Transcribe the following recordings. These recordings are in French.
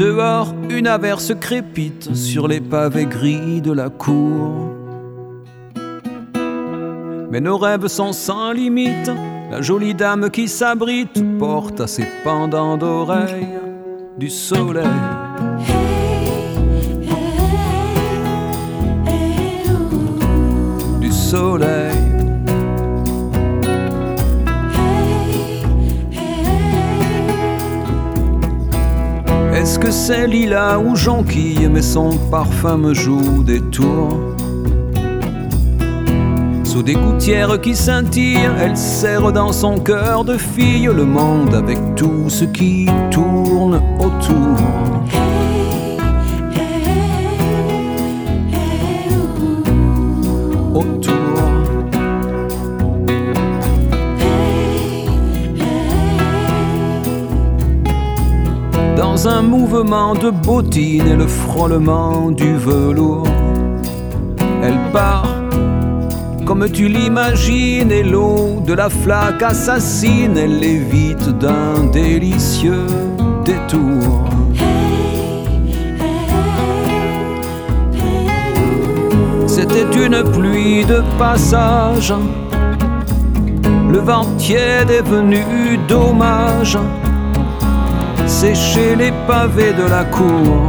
Dehors, une averse crépite sur les pavés gris de la cour. Mais nos rêves sont sans limite. La jolie dame qui s'abrite porte à ses pendants d'oreilles du soleil. Du soleil. Est-ce que c'est lilas ou jonquille, mais son parfum me joue des tours? Sous des gouttières qui scintillent, elle serre dans son cœur de fille le monde avec tout ce qui tourne autour. Autour. Dans un mouvement de bottines et le frôlement du velours, elle part comme tu l'imagines, et l'eau de la flaque assassine, elle l'évite d'un délicieux détour. C'était une pluie de passage, le vent tiède est venu d'hommage sécher les pavés de la cour.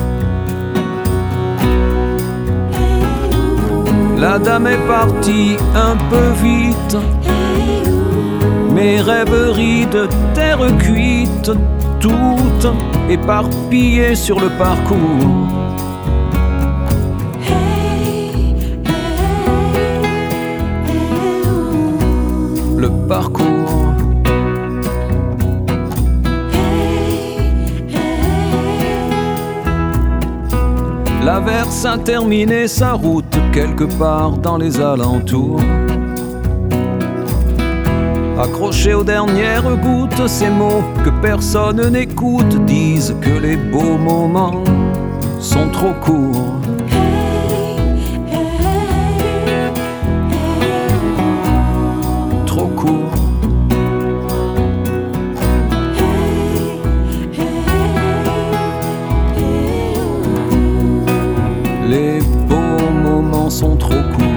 La dame est partie un peu vite, mes rêveries de terre cuite, toutes éparpillées sur le parcours. Le parcours. L'averse a terminé sa route quelque part dans les alentours. Accrochés aux dernières gouttes, ces mots que personne n'écoute disent que les beaux moments sont trop courts. Trop courts. Les beaux moments sont trop courts.